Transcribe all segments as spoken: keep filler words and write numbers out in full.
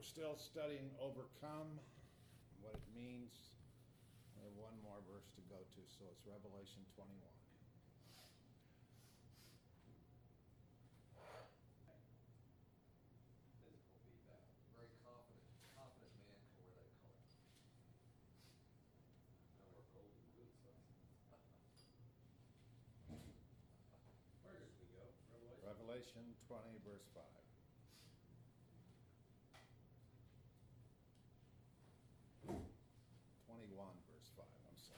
We're still studying overcome, what it means. We have one more verse to go to, so it's Revelation twenty-one. Physical feedback. Very confident, confident man can wear that color. I wear gold and boots. So. Where did we go? Revelation? Revelation twenty, verse five. twenty-one, verse five, I'm sorry.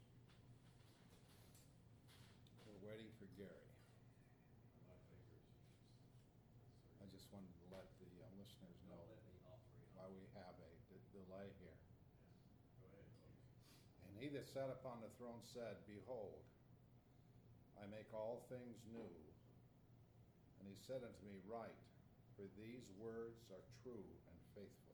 We're waiting for Gary. My fingers. I just wanted to let the uh, listeners Don't know let me operate why on we have a d- delay here. Yeah. Go ahead, folks. And he that sat upon the throne said, Behold, I make all things new. And he said unto me, Write, for these words are true and faithful.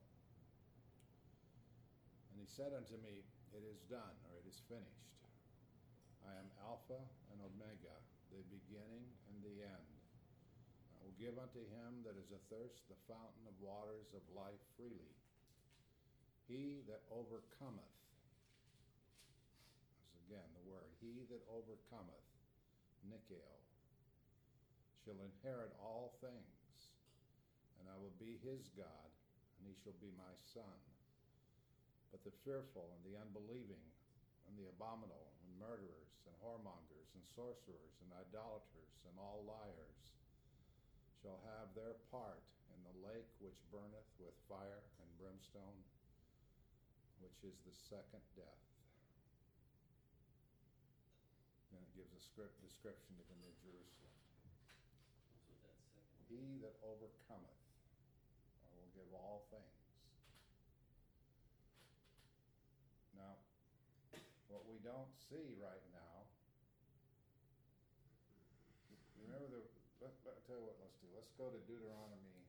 And he said unto me, It is done, or it is finished. I am Alpha and Omega, the beginning and the end. I will give unto him that is athirst the fountain of waters of life freely. He that overcometh, that's again the word, he that overcometh, Nikeo, shall inherit all things, and I will be his God, and he shall be my son. But the fearful and the unbelieving and the abominable and murderers and whoremongers and sorcerers and idolaters and all liars shall have their part in the lake which burneth with fire and brimstone, which is the second death. Then it gives a script description of the New Jerusalem. What's with that second? He that overcometh, I will give all things. Now, what we don't see right now, remember the, let, let, I'll tell you what, let's do. Let's go to Deuteronomy,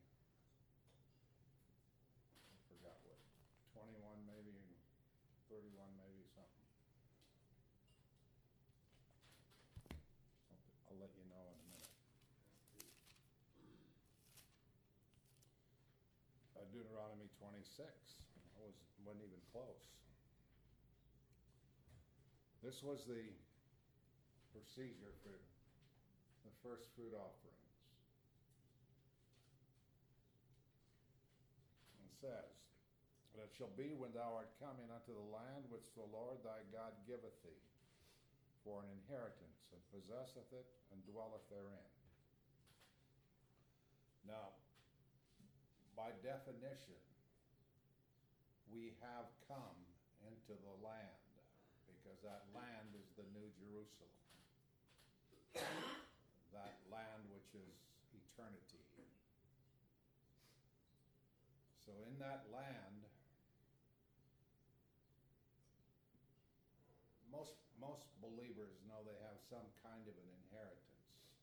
I forgot what, twenty-one maybe, thirty-one maybe, something. I'll let you know in a minute. Uh, Deuteronomy twenty-six. I was, wasn't even close. This was the procedure for the first fruit offerings. It says, And it shall be when thou art come in unto the land which the Lord thy God giveth thee for an inheritance, and possesseth it, and dwelleth therein. Now, by definition, we have come into the land, because that land is the New Jerusalem. That land which is eternity. So in that land, most most believers know they have some kind of an inheritance.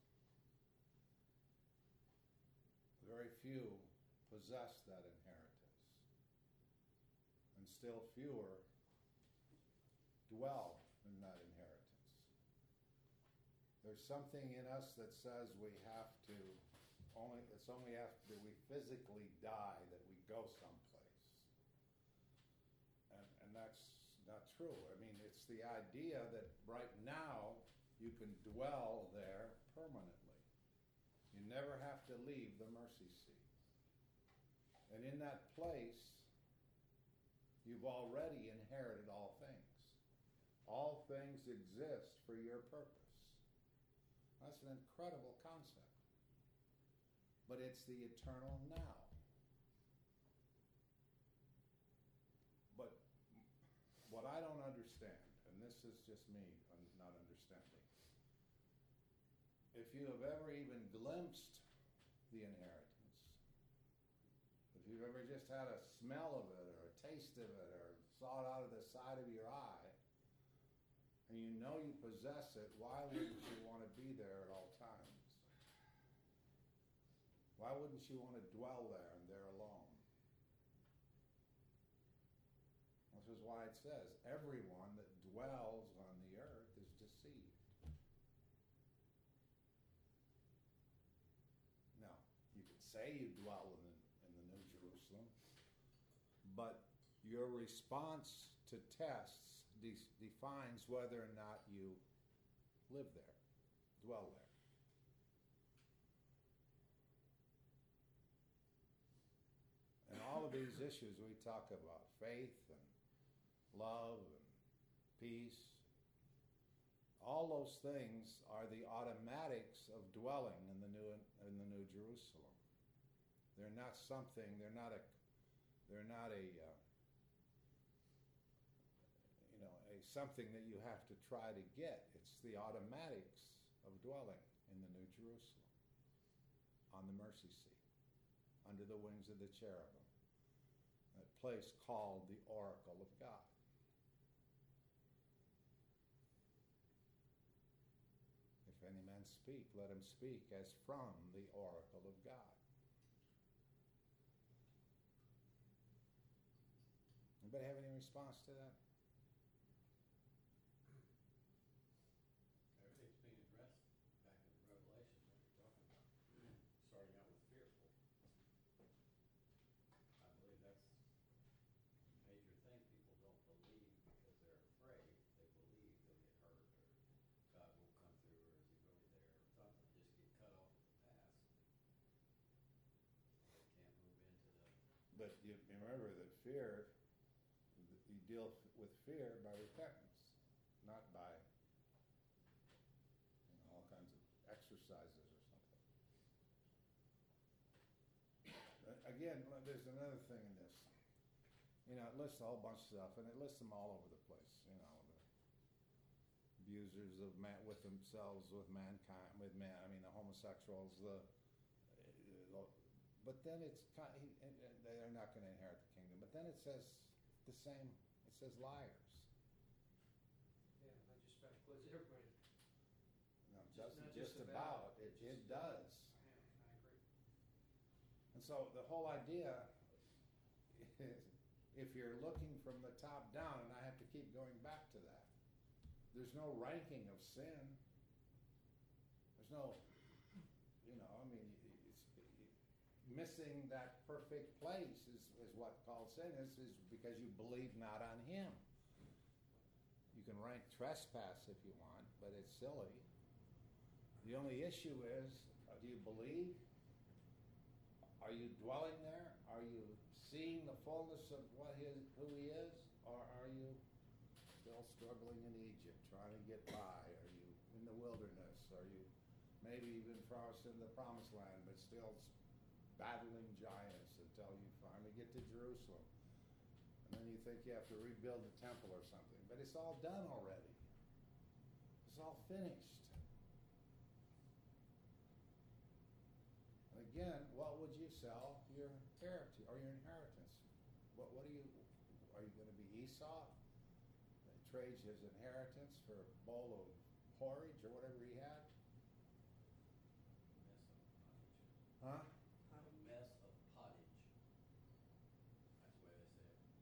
Very few possess that inheritance. And still fewer dwell in that inheritance. There's something in us that says we have to, only it's only after we physically die that we go someplace. And, and that's not true. I mean, it's the idea that right now you can dwell there permanently. You never have to leave the mercy seat. And in that place, you've already inherited all things. All things exist for your purpose. That's an incredible concept. But it's the eternal now. But what I don't understand, and this is just me not understanding, if you have ever even glimpsed the inheritance, if you've ever just had a smell of it or a taste of it or saw it out of the side of your eye, and you know you possess it, why wouldn't you want to be there at all times? Why wouldn't you want to dwell there and there alone? This is why it says, everyone that dwells on the earth is deceived. Now, you could say you dwell in the, in the New Jerusalem, but your response to tests de- defines whether or not you live there, dwell there. And all of these issues we talk about, faith and love and peace, all those things are the automatics of dwelling in the new in the New Jerusalem. They're not something. They're not a. They're not a. Uh, you know, a something that you have to try to get. It's the automatics of dwelling in the New Jerusalem, on the mercy seat, under the wings of the cherubim, that place called the oracle of God. If any man speak, let him speak as from the oracle of God. Anybody have any response to that? Everything's being addressed back in Revelation that you're talking about, starting out with fearful. I believe that's a major thing. People don't believe because they're afraid. They believe they'll get hurt or God won't come through or is he really there or something. Just get cut off at the pass. They can't move into the... But you remember that fear, you deal with fear by repentance, not by you know, all kinds of exercises or something. But again, there's another thing in this. You know, it lists a whole bunch of stuff, and it lists them all over the place. You know, the abusers of man with themselves, with mankind, with man. I mean, the homosexuals, the. But then it's they're not going to inherit the kingdom. But then it says the same. It says liars. Yeah, that just about includes everybody. No, it Just- doesn't not just just about. about, It it it just- does. Yeah, I agree. And so the whole idea is, if you're looking from the top down, and I have to keep going back to that, there's no ranking of sin. There's no, you know, I mean, it's, it, missing that perfect place is, is what called sin is, is because you believe not on Him. You can rank trespass if you want, but it's silly. The only issue is, uh, do you believe? Are you dwelling there? Are you seeing the fullness of what his, who He is? Or are you still struggling in Egypt, trying to get by? Are you in the wilderness? Are you maybe even crossed into the promised land, but still battling giants until you finally get to Jerusalem? And then you think you have to rebuild the temple or something. But it's all done already. It's all finished. And again, what would you sell your heritage or your inheritance? What what are you are you going to be Esau? That trades his inheritance for a bowl of porridge or whatever he had? Mess of pottage. Huh? A mess of pottage. That's the way they say it.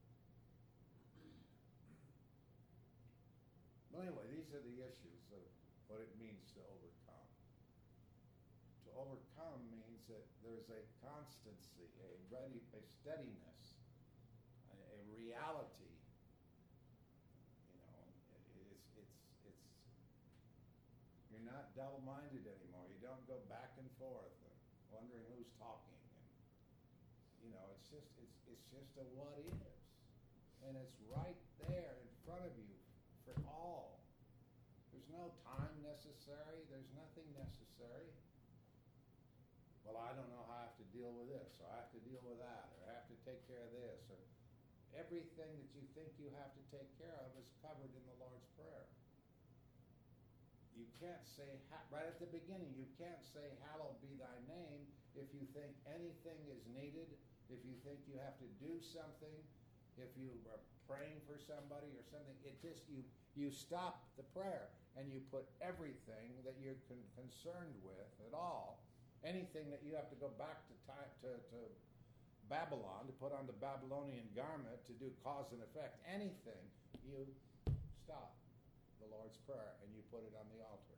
Well, anyway, these are the issues of what it means to overcome. To overcome means that there's a constancy, a ready, a steadiness, a, a reality. You know, it, it's it's it's. You're not double-minded anymore. You don't go back and forth and wondering who's talking, and you know, it's just it's it's just a what is, and it's right there in front of you for all. There's no time necessary. There's nothing necessary. Well, I don't know how I have to deal with this, or I have to deal with that, or I have to take care of this, or everything that you think you have to take care of is covered in the Lord's Prayer. You can't say, right at the beginning, you can't say, hallowed be thy name, if you think anything is needed, if you think you have to do something, if you are praying for somebody or something. It just, you, you stop the prayer and you put everything that you're con- concerned with at all, anything that you have to go back to, time, to, to Babylon, to put on the Babylonian garment, to do cause and effect, anything, you stop the Lord's Prayer and you put it on the altar.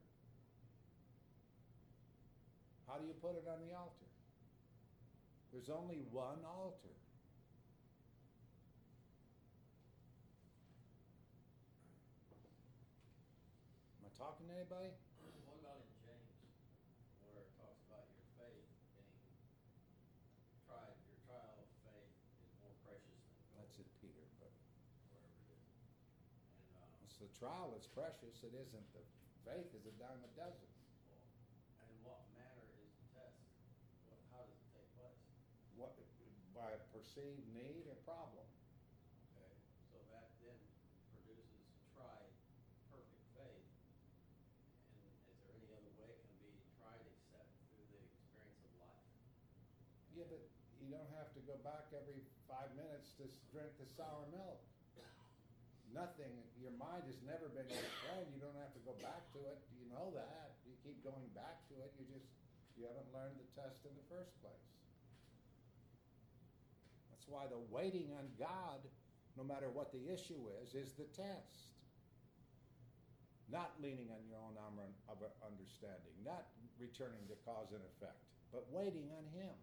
How do you put it on the altar? There's only one altar. talking to anybody? What about in James, where it talks about your faith being tried, your trial of faith is more precious than gold? That's it, Peter, but Wherever it is. And, uh, it's the trial that's precious. It isn't the faith is a dime a dozen. well, and in what manner is the test? What, how does it take place? What by perceived need or problem? Okay, so that then produces tried perfect faith. And is there any other way it can be tried except through the experience of life? Yeah, but you don't have to go back every five minutes to s- drink the sour milk. Nothing, your mind has never been your friend. You don't have to go back to it. You know that. You keep going back to it. You just, you haven't learned the test in the first place. That's why the waiting on God, no matter what the issue is, is the test. Not leaning on your own armor of understanding, not returning to cause and effect, but waiting on Him.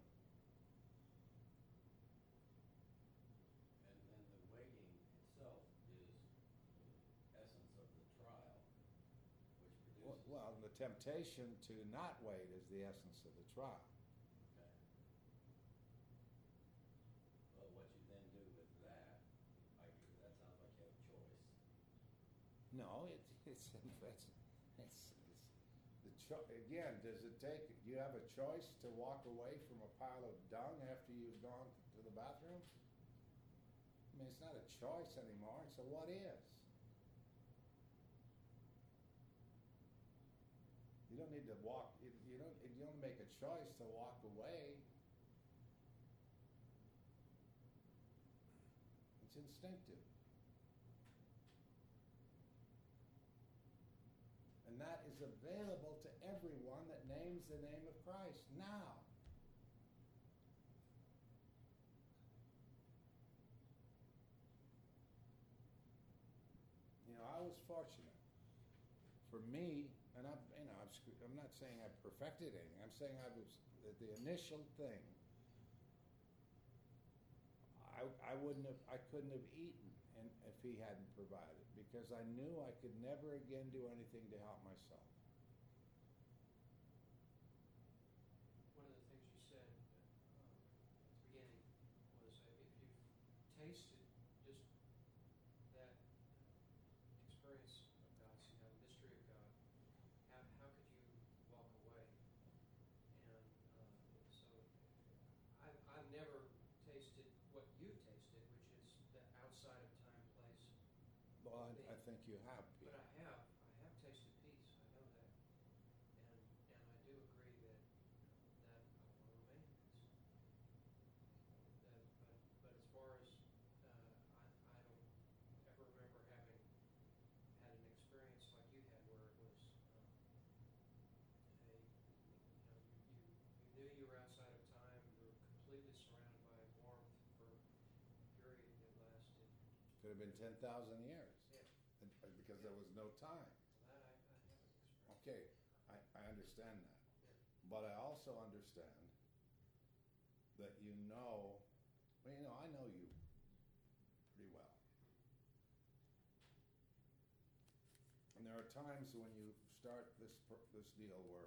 And then the waiting itself is the essence of the trial, which Well, produces. well, the temptation to not wait is the essence of the trial. Okay. Well, what you then do with that, I, that sounds like you have a choice. No, it's it's it's, it's, it's the cho- again. Does it take? Do you have a choice to walk away from a pile of dung after you've gone to the bathroom? I mean, it's not a choice anymore. It's a what is. You don't need to walk. You you don't. You don't make a choice to walk away. It's instinctive. And that is available to everyone that names the name of Christ now. You know, I was fortunate. For me, and I'm, you know, I'm, scr- I'm not saying I perfected anything. I'm saying I was the, the initial thing. I, I wouldn't have, I couldn't have eaten, and if he hadn't provided, because I knew I could never again do anything to help myself. One of the things you said um, at the beginning was uh, if you've tasted just that uh, experience of God, you know, the mystery of God, how, how could you walk away? And uh, so I've, I've never tasted what you've tasted, which is the outside of time, place. Well, I, I think you have, Pete. But I have, I have tasted peace. I know that, and and I do agree that that I want to remain in peace. That, but but as far as uh, I I don't ever remember having had an experience like you had, where it was um, a you know you, you you knew you were outside of time. You were completely surrounded by warmth for a period that lasted. Could have been ten thousand years, Yeah, and- and because there was no time. well, that I, I haven't experienced. Okay, I, I understand that. Yeah. But I also understand that you know, well, you know, I know you pretty well. And there are times when you start this per- this deal where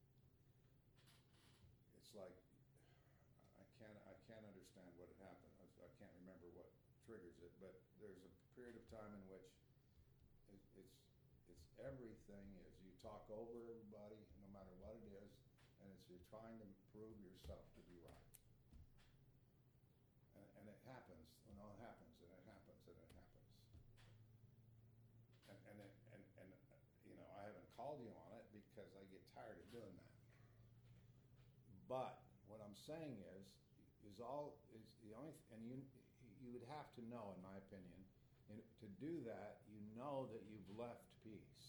it's like I can't I can't understand what had happened. I I can't remember what triggers it, but there's a period of time in which it, it's it's everything is you talk over everybody, no matter what it is, and it's you're trying to prove yourself to be right. And, and it happens, you know, it happens, and it happens, and it happens. And and it, and and uh, you know, I haven't called you on it because I get tired of doing that. But what I'm saying is, is all is the only, th- and you you would have to know, in my opinion, in, to do that, you know that you've left peace.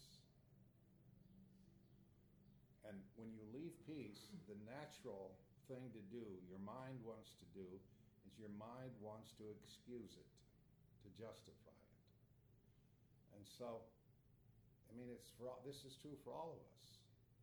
And when you leave peace, the natural thing to do, your mind wants to do, is your mind wants to excuse it, to justify it. And so, I mean, it's for all, this is true for all of us.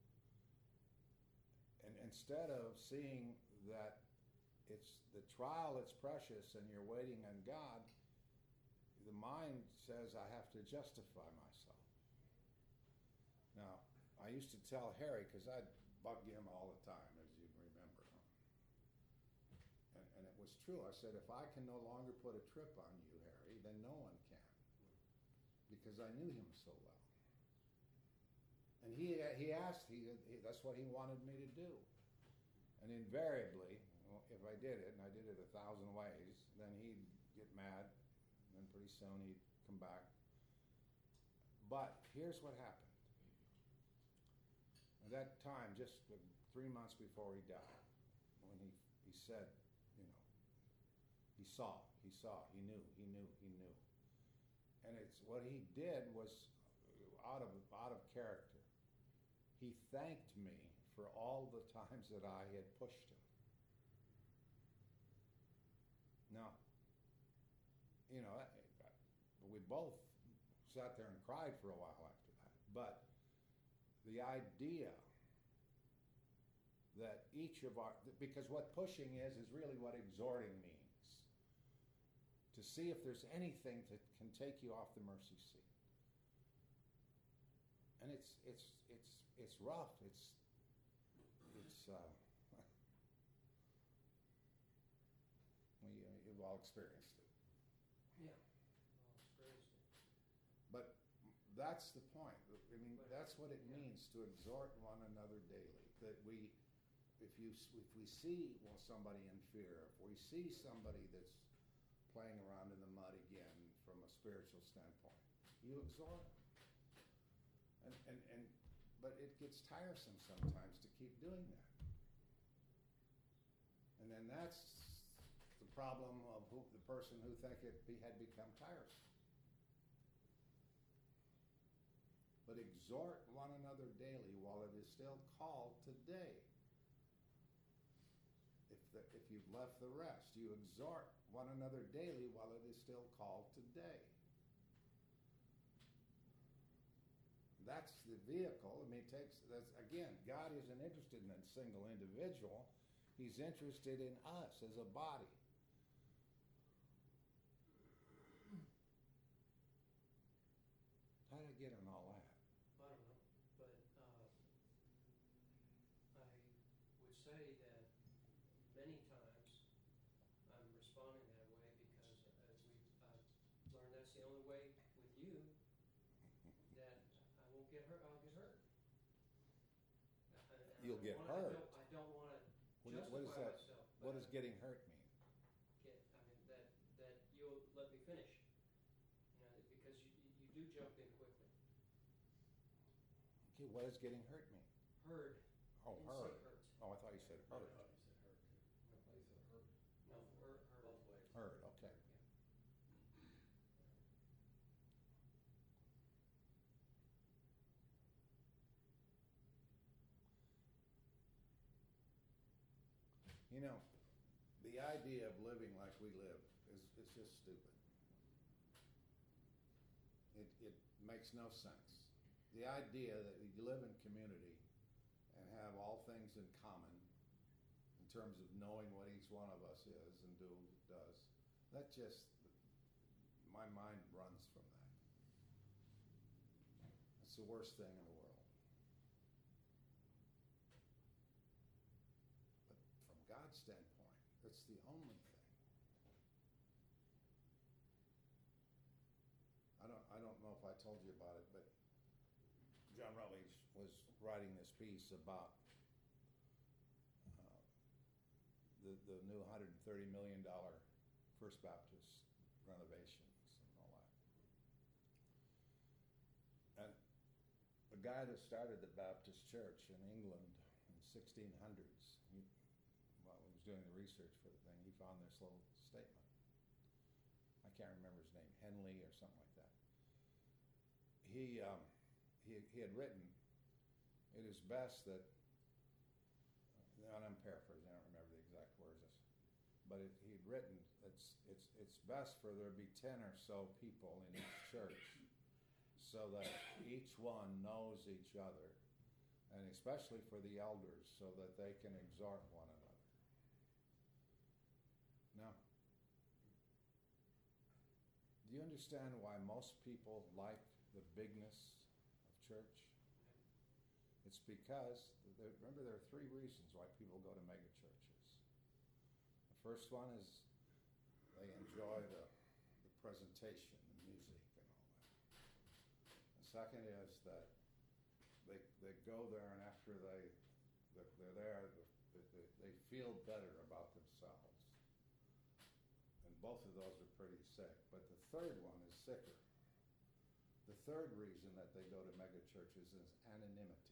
And instead of seeing that it's the trial that's precious and you're waiting on God, the mind says, I have to justify myself. Now, I used to tell Harry, because I'd bug him all the time, as you remember. And, and it was true. I said, if I can no longer put a trip on you, Harry, then no one can. Because I knew him so well. And he, he asked, he, he, that's what he wanted me to do. And invariably, well, if I did it, and I did it a thousand ways, then he'd get mad, and then pretty soon he'd come back. But here's what happened. At that time, just three months before he died, when he, he said, you know, he saw, he saw, he knew, he knew, he knew. And it's what he did was out of out of character. He thanked me for all the times that I had pushed him. Now, you know, we both sat there and cried for a while after that. But the idea that each of our, because what pushing is, is really what exhorting means. To see if there's anything that can take you off the mercy seat. And it's, it's, it's, it's rough. It's, it's, uh, we, uh, you've all experienced it. Yeah, well experienced it. But that's the point. I mean, that's what it Yeah. means to exhort one another daily. That we, if you, if we see well, somebody in fear, if we see somebody that's playing around in the mud again from a spiritual standpoint, you exhort them. And, and, and, but it gets tiresome sometimes to keep doing that. And then that's the problem of who, the person who think it be, had become tiresome. But exhort one another daily while it is still called today. If, the, if you've left the rest, you exhort one another daily while it is still called today. That's the vehicle. I mean, it takes, that's, again, God isn't interested in a single individual. He's interested in us as a body. How did I get on all that? I don't know, but uh, I would say that many times I'm responding that way because as we I've learned that's the only way with you that I won't get hurt. I'll get hurt. And- and You'll I get wanna- hurt. I don't, I don't want to What is, justify what is that? myself. What but does getting hurt mean? Get, I mean that that you'll let me finish. You know, because you you you do jump in quickly. Okay, what does getting hurt mean? Heard. Oh, Didn't say hurt. hurt. Oh, I thought you said I hurt. thought you said hurt too. I thought you said hurt. No, hurt. Heard. Both ways. Hurt, okay. You know, the idea of living like we live is, is just stupid. It, it makes no sense. The idea that you live in community and have all things in common in terms of knowing what each one of us is and do does, that just, my mind runs from that. It's the worst thing in the world. But from God's standpoint, it's the only thing. I don't, I don't know if I told you about it, but John Rutledge was writing this piece about uh, the, the new one hundred thirty million dollars First Baptist renovations and all that. And the guy that started the Baptist church in England in sixteen hundreds, he, while he was doing the research for the thing, he found this little statement. I can't remember his name, Henley or something like that. He, um, he, he had written, it is best that, and I'm paraphrasing, I don't remember the exact words, but it, he'd written, it's, it's, it's best for there be ten or so people in each church so that each one knows each other, and especially for the elders, so that they can exhort one another. Now, do you understand why most people like the bigness of church? It's because, there, remember, there are three reasons why people go to megachurches. The first one is they enjoy the, the presentation, the music, and all that. The second is that they, they go there, and after they, they're, they're there, they, they, they feel better about themselves. And both of those are pretty sick. But the third one is sicker. The third reason that they go to megachurches is anonymity.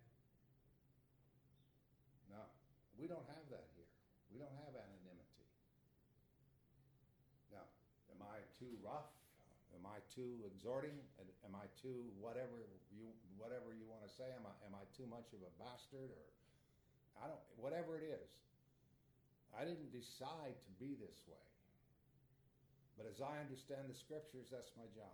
No, we don't have that here. We don't have anonymity. Now, am I too rough? Am I too exhorting? Am I too whatever you whatever you want to say? Am I am I too much of a bastard, or I don't whatever it is. I didn't decide to be this way. But as I understand the scriptures, that's my job.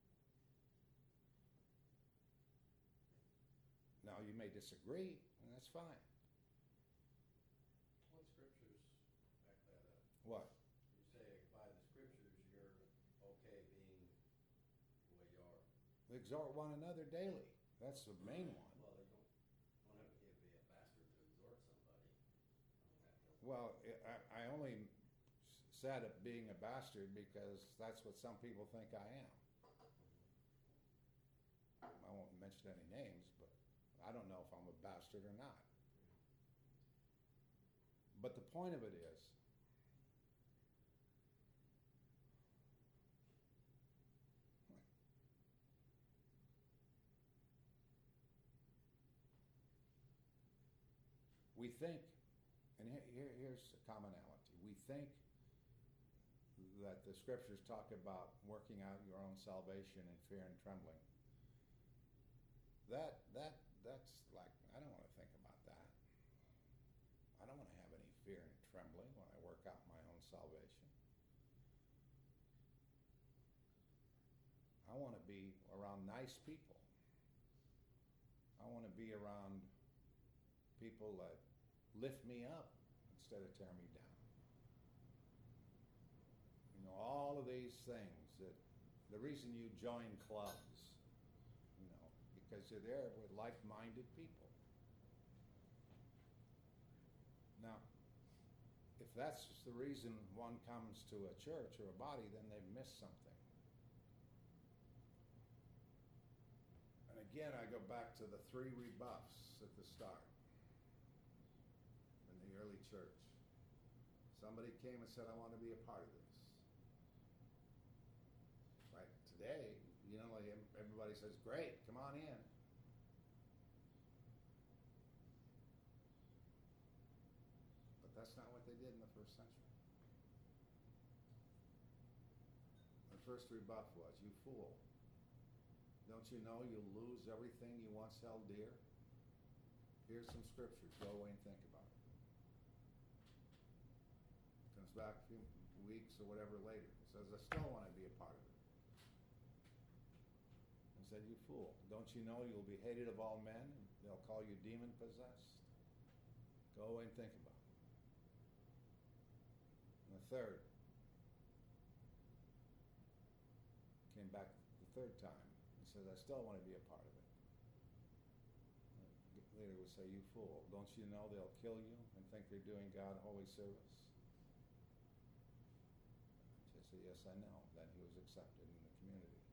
Now you may disagree, and that's fine. What scriptures back that up? What? You say by the scriptures you're okay being the way you are. Exhort one another daily. That's the main one. Well, you don't, don't have to be a bastard to exhort somebody. You don't have to- Well, I, I only said it being a bastard because that's what some people think I am. I won't mention any names, but I don't know if I'm a bastard or not. But the point of it is, we think, and here, here, here's a commonality, we think that the scriptures talk about working out your own salvation in fear and trembling. That, that, that's like, I don't want to think about that. I don't want to have any fear and trembling when I work out my own salvation. I want to be around nice people. I want to be around people that lift me up instead of tear me down. You know, all of these things that the reason you join clubs, you know, because you're there with like-minded people. Now, if that's the reason one comes to a church or a body, then they've missed something. And again, I go back to the three rebuffs at the start in the early church. Somebody came and said, I want to be a part of this. Right? Today, you know, like everybody says, great, come on in. But that's not what they did in the first century. The first rebuff was, you fool. Don't you know you'll lose everything you once held dear? Here's some scriptures. Go away and think about it. Comes back a few weeks or whatever later. He says, I still want to be a part of it. I said, you fool. Don't you know you'll be hated of all men? And they'll call you demon-possessed? Go away and think about it. And the third came back the third time. He says, I still want to be a part of it. The leader would say, you fool, don't you know they'll kill you and think they're doing God holy service? She said, yes, I know. Then he was accepted in the community.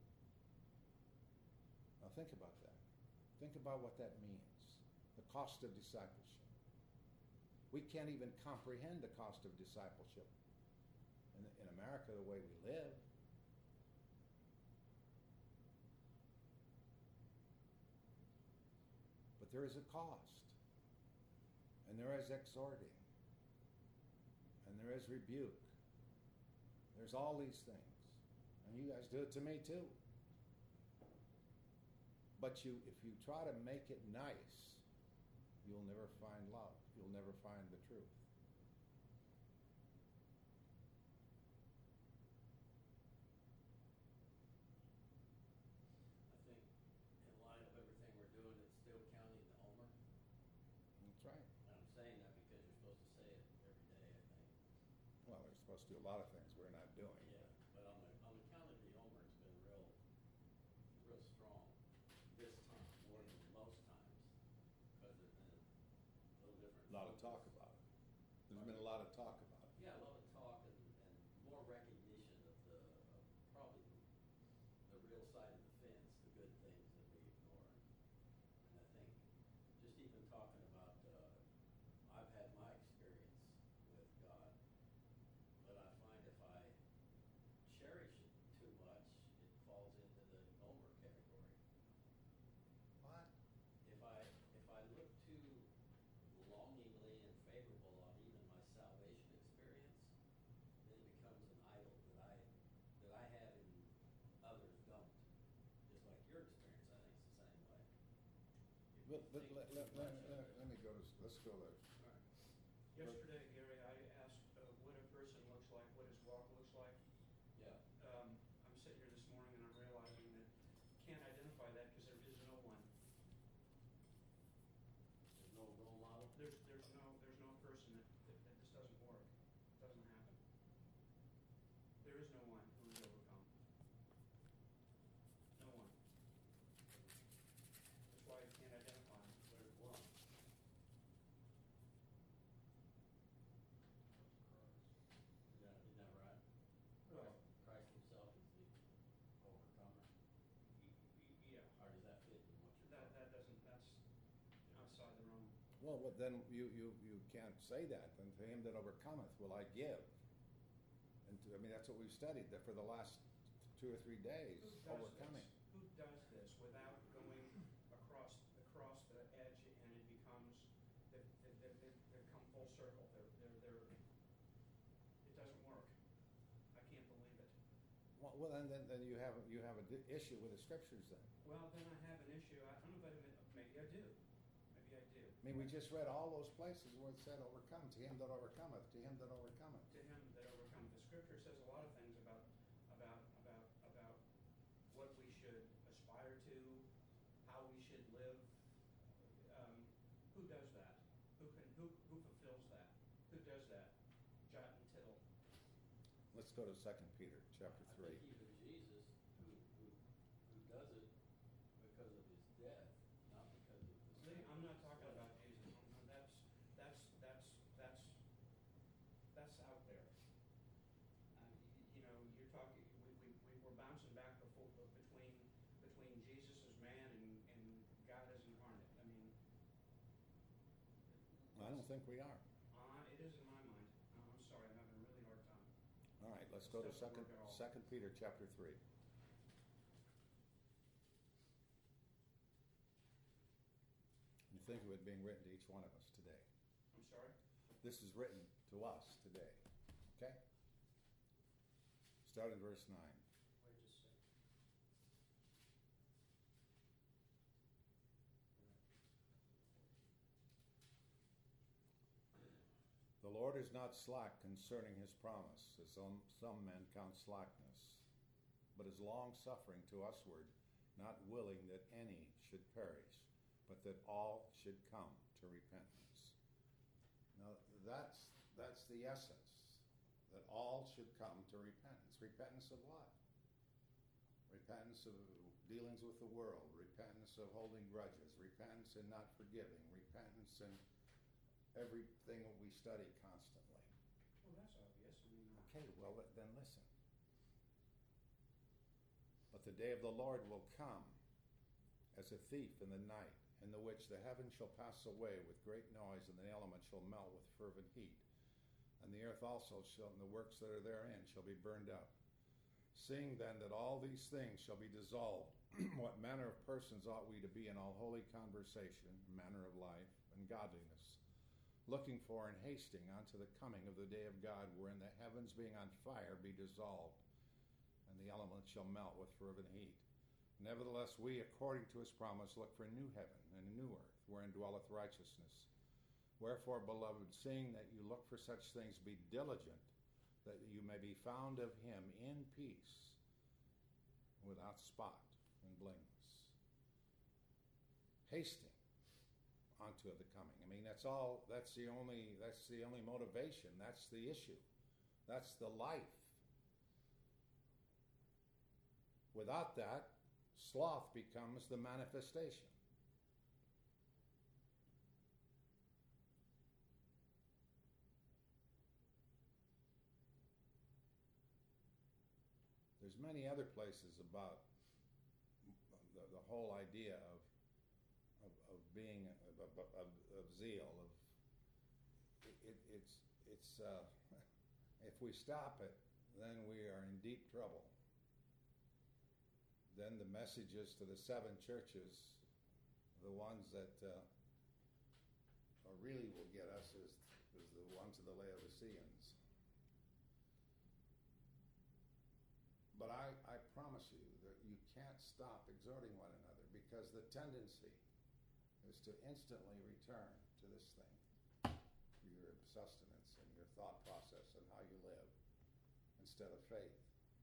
Now think about that. Think about what that means. The cost of discipleship. We can't even comprehend the cost of discipleship in, in America the way we live. But there is a cost, and there is exhorting, and there is rebuke. There's all these things, and you guys do it to me too. But you, if you try to make it nice, you'll never find love. You'll never find the truth. I think in light of everything we're doing in Steele County and Omer, That's right. and I'm saying that because you're supposed to say it every day, I think. Well, they're supposed to do a lot of things we're not doing. Yeah, but on the, on the count of the Omer, it's been real, real strong this time, more than most times. A lot of talk about it. There's been a lot of talk about it. Yeah, a lot of talk and, and more recognition of the, of probably the real side of the fence, the good things that we ignore. And I think, just even talking about, uh, I've had my experience with God, but I find if I cherish it too much, it falls into the Gomer category. What? If I, if I look too longingly and favorable on even my salvation experience, then it becomes an idol that I, that I have and others don't. Just like your experience, I think is the same way. If you Let, let, think let, too let, let, much of let- it- let me go to, let's go there. All right. Yesterday, Gary, I asked uh, what a person looks like, what his walk looks like. Yeah, Um, I'm sitting here this morning and I'm realizing that can't identify that because there is no one. there's no role model. There's, there's no, there's no person that, that, that this doesn't work, doesn't happen. There is no one who is overcome. No one. That's why you can't identify him. There's one. Is that, isn't that right? Well, Christ himself is the overcomer. yeah, Or does that fit in what you're that, talking? that doesn't, that's outside the realm. Well, but then you, you, you can't say that. Then to him that overcometh will I give. And to, I mean, that's what we've studied that for the last two or three days, Who does overcoming. this? Who does this without going across, across the edge and it becomes, they, they, they, they- they come full circle, they're, they're, they're, it doesn't work. I can't believe it. Well, well, then, then, then you have, you have an issue with the scriptures then. Well, then I have an issue, I don't know, but maybe I do, maybe I do. I mean, we just read all those places where it said overcome, to him that overcometh, to him that overcometh. To him that overcome, the scripture says a lot of things about, about, about, about what we should aspire to, how we should live. Um, who does that? Who can, who, who fulfills that? Who does that? Jot and tittle. Let's go to Second Peter, chapter I three. think even Jesus, who, who, who does it because of his death, not because of the. See, I'm not talking about Jesus, I'm- I'm- that's, that's, that's, that's, that's out there. Uh, y- you know, you're talking, we, we, we were bouncing back before, between, between Jesus as man and, and God as incarnate, I mean. I don't think we are. Uh, it is in my mind, Uh, I'm sorry, I'm having a really hard time. All right, let's go to This doesn't Second, work at all. Second Peter, chapter three. You think of it being written to each one of us today. I'm sorry? This is written to us today. Okay? Start in verse nine. Wait just a second. The Lord is not slack concerning his promise, as some, some men count slackness, but is long suffering to usward, not willing that any should perish, but that all should come to repentance. Now that's that's the essence. That all should come to repentance. Repentance of what? Repentance of dealings with the world, repentance of holding grudges, repentance in not forgiving, repentance in everything that we study constantly. Well, that's obvious, I mean. uh, Okay, well th- then listen. But the day of the Lord will come as a thief in the night, in the which the heavens shall pass away with great noise, and the elements shall melt with fervent heat. And the earth also shall, and the works that are therein shall be burned up. Seeing then that all these things shall be dissolved, what manner of persons ought we to be in all holy conversation, manner of life, and godliness, looking for and hasting unto the coming of the day of God, wherein the heavens being on fire be dissolved, and the elements shall melt with fervent heat. Nevertheless, we, according to his promise, look for a new heaven and a new earth, wherein dwelleth righteousness. Wherefore, beloved, seeing that you look for such things, be diligent, that you may be found of him in peace, without spot and blameless. Hasting onto the coming. I mean, that's all, that's the only, that's the only motivation. That's the issue. That's the life. Without that, sloth becomes the manifestation. there's many other places about the, the whole idea of of, of being of, of, of, of zeal of it, it, it's it's uh, if we stop it, then we are in deep trouble. Then the messages to the seven churches, the ones that uh, really will get us, is, is the ones of the Laodiceans. But I, I promise you that you can't stop exhorting one another, because the tendency is to instantly return to this thing for your sustenance and your thought process and how you live instead of faith.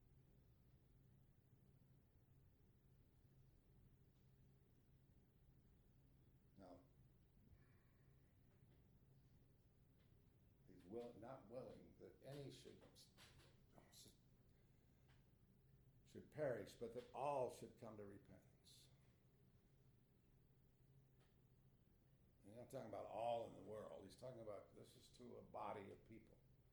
Now, he's will, not willing that any should should perish, but that all should come to repentance. He's not talking about all in the world. He's talking about this is to a body of people.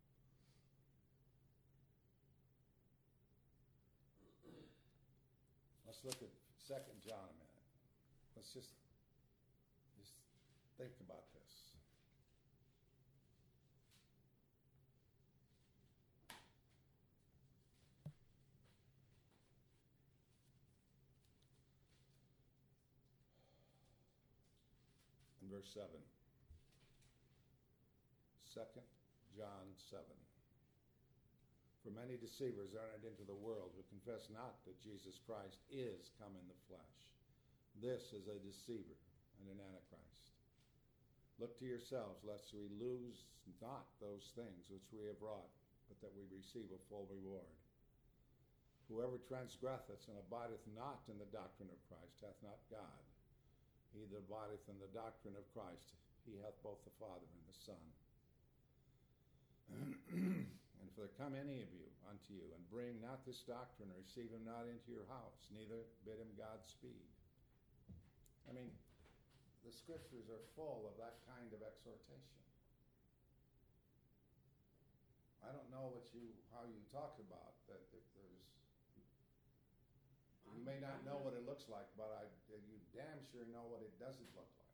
Let's look at Second John a minute. Let's just, just think about this. In verse seven. Second John seven. For many deceivers are entered into the world who confess not that Jesus Christ is come in the flesh. This is a deceiver and an antichrist. Look to yourselves, lest we lose not those things which we have wrought, but that we receive a full reward. Whoever transgresseth and abideth not in the doctrine of Christ hath not God. He that abideth in the doctrine of Christ, he hath both the Father and the Son. And if there come any of you unto you, and bring not this doctrine, receive him not into your house, neither bid him Godspeed. I mean, the scriptures are full of that kind of exhortation. I don't know what you, how you talk about that. If there's, you may not know what it looks like, but I, you damn sure know what it doesn't look like.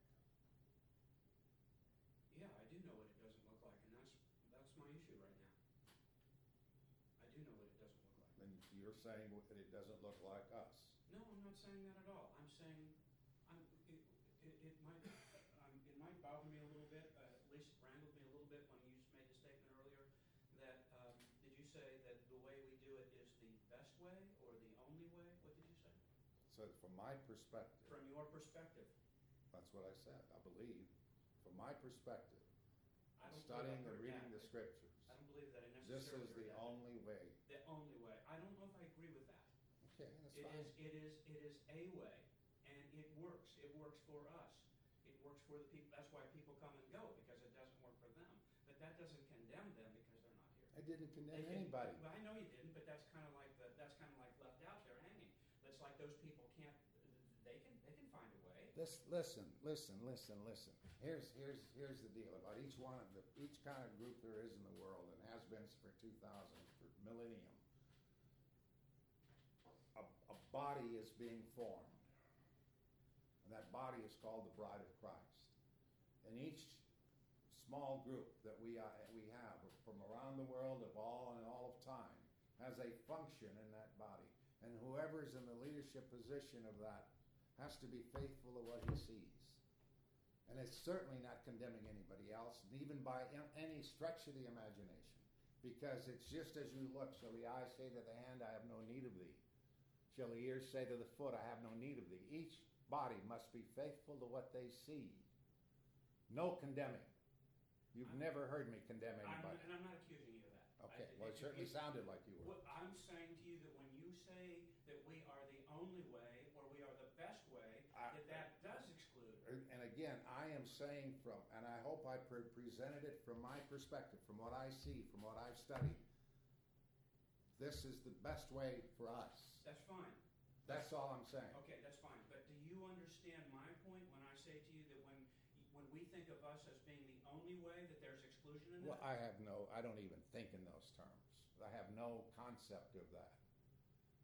Yeah, I do know what it doesn't look like, and that's that's my issue right now. I do know what it doesn't look like. Then you're saying that it doesn't look like us. No, I'm not saying that at all. I'm saying, I'm, it, it, it might um, it might bother me a little bit. Uh, at least it rankled me a little bit when you just made the statement earlier that um, did you say that the way we do it is the best way or the only way? What did you say? So from my perspective, From your perspective, that's what I said. I believe, from my perspective, I don't studying believe I and heard reading that. the scriptures, I don't believe that I this necessarily is the heard that. only way. The only way. I don't know if I agree with that. Okay, that's It fine. is, it is, it is a way, and it works. It works for us. It works for the people. That's why people come and go, because it doesn't work for them. But that doesn't condemn them because they're not here. I didn't condemn They can- anybody. Well, I know you didn't, but that's kind of like the, that's kind of like left out there hanging. That's like those people can't. They can, they can find a way. This, listen, listen, listen, listen. Here's here's here's the deal about each one of the each kind of group there is in the world, and has been for two thousand, for millennium. A, a body is being formed, and that body is called the bride of Christ. And each small group that we uh, we have from around the world of all and all of time has a function in that body, and whoever's in the leadership position of that has to be faithful to what he sees. And it's certainly not condemning anybody else, even by any stretch of the imagination. Because it's just as you look, shall the eye say to the hand, I have no need of thee? Shall the ear say to the foot, I have no need of thee? Each body must be faithful to what they see. No condemning. You've I'm- never heard me condemn I'm, anybody. and I'm not accusing you of that. Okay, I- well, it if- certainly if- sounded like you were. What I'm saying to you that when you say that we are the only way or we are the best way, I- that that does exclude. And again, I am saying from, and I hope I pre- presented it from my perspective, from what I see, from what I've studied. This is the best way for us. That's fine. That's all I'm saying. Okay, that's fine. But do you understand my point when I say to you that when when we think of us as being the only way, that there's exclusion in Well, that? I have no, I don't even think in those terms. I have no concept of that.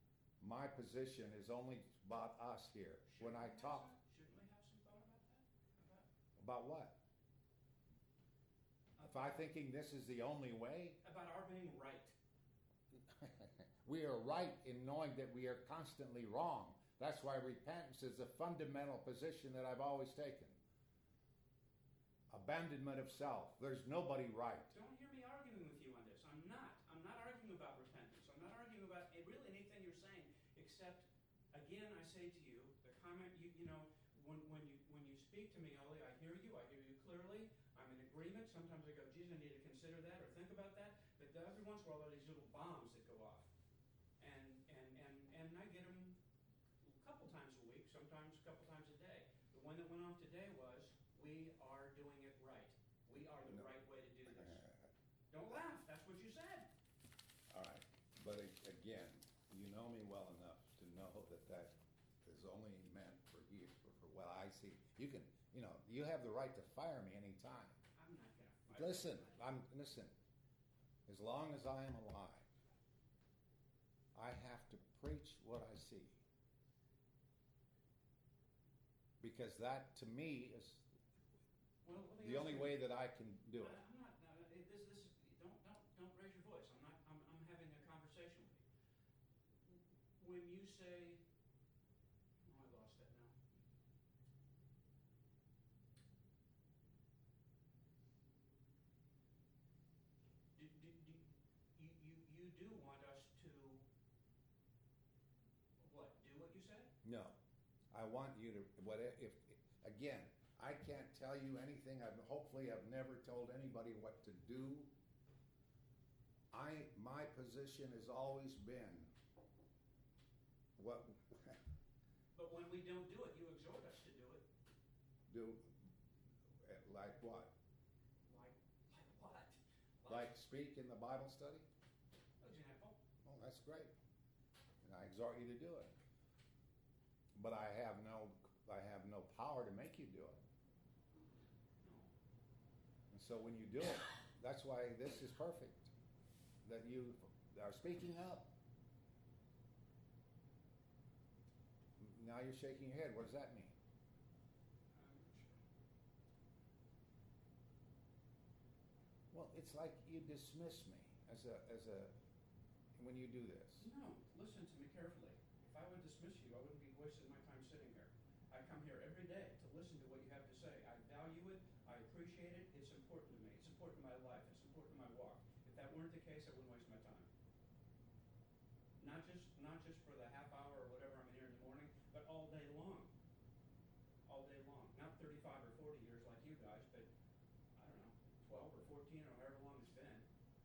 my position is only about us here. When I Shouldn't we have talk, some- Shouldn't we have some thought about that? About, about what? If I thinking this is the only way? about our being right. We are right in knowing that we are constantly wrong. That's why repentance is a fundamental position that I've always taken. Abandonment of self. There's nobody right. Don't hear me arguing with you on this. I'm not. I'm not arguing about repentance. I'm not arguing about eh, really anything you're saying, except, again, I say to you, the comment you you know, when when you when you speak to me, Ollie, I hear you. I hear you clearly. I'm in agreement. Sometimes I go, geez, I need to consider that or think about that. But every once in a while, there are these little bombs that go off, and and and and I get them a couple times a week, sometimes a couple times a day. The one that went off today was, we are doing it right. We are the No. right way to do this. Don't laugh. That's what you said. All right, but a- again, you know me well enough to know that that is only meant for you, for, for what I see. You can, you know, you have the right to fire me anytime. I'm not gonna fight. Listen, anybody. I'm, listen, as long as I am alive, I have to preach what I see. Because that, to me, is Well, let me the ask only you- way that I can do I- it. I'm not. Uh, this. This. is- Don't. Don't. Don't raise your voice. I'm not. I'm. I'm having a conversation with you. When you say, oh, I lost that now. Do, do, do, you, you, you do want us to, what, do what you say? No, I want you to, what if, again, I can't tell you anything, I've, hopefully I've never told anybody what to do. I, my position has always been, what, But when we don't do it, you exhort us to do it. do, like what? Like, like what? Like speak in the Bible study? Example. Oh, that's great. And I exhort you to do it. But I have no, I have no power to make you do it. No. And so when you do it, that's why this is perfect. That you are speaking up. Now you're shaking your head. What does that mean? I'm not sure. Well, it's like you dismiss me as a as a when you do this. No, listen to me carefully. If I would dismiss you, I wouldn't be wasting my time sitting here. I come here every day to listen to what you have to say. I value it. I appreciate it. It's important to me. It's important to my life. It's important to my walk. If that weren't the case, I wouldn't waste my time. Not just not just for the half hour or whatever I'm in here in the morning, but all day long. All day long. Not thirty-five or forty years like you guys, but I don't know, twelve or fourteen or however long it's been.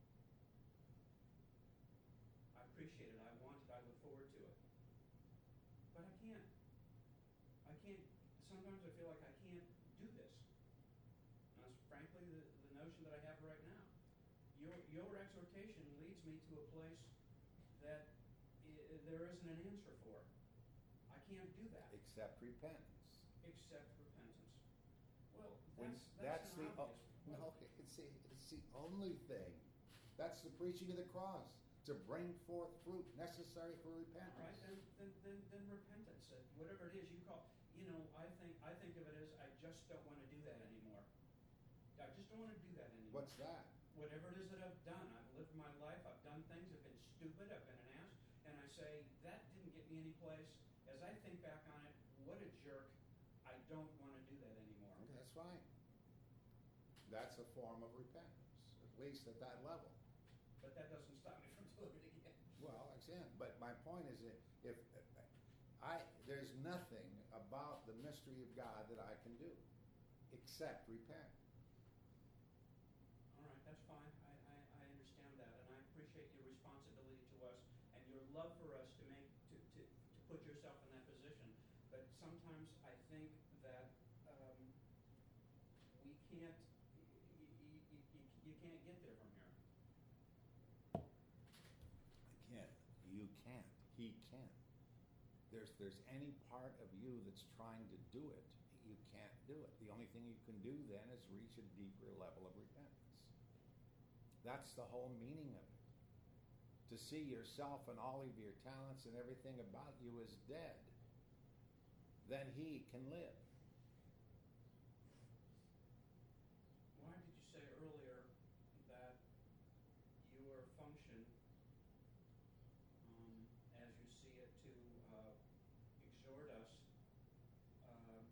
I appreciate it. I want it. I look forward to it. But I can't. I can't. Sometimes I feel like I can't do this. And that's frankly the, the notion that I have right now. Your your exhortation leads me to a place that I, there isn't an answer for. I can't do that Except repentance. except repentance. Well, When that's that's, the an oh, obvious. no, it's the, it's the only thing. That's the preaching of the cross, to bring forth fruit necessary for All right, repentance. then, then, then, then repentance, uh, whatever it is you call. You know, I think I think of it as I just don't want to do that anymore. I just don't want to do that anymore. What's that? Whatever it is that I've done, I've lived my life. I've done things. I've been stupid. I've been an ass, and I say that didn't get me any place. As I think back on it, what a jerk! I don't want to do that anymore. Okay, that's fine. That's a form of repentance, at least at that level. But that doesn't stop me from doing it again. Well, again, but my point is that if I, there's nothing about the mystery of God that I can do except repent. All right, that's fine. I, I, I understand that, and I appreciate your responsibility to us and your love for us to make to, to, to put yourself in that position. But sometimes I think that um, we can't. You, you, you, you can't get there from here. I can't. You can't. He can't. There's there's any part of you that's trying to do it, you can't do it. The only thing you can do then is reach a deeper level of repentance. That's the whole meaning of it. To to see yourself and all of your talents and everything about you as dead, then he can live. Why did you say earlier that your function, um, as you see it, to uh, exhort us um,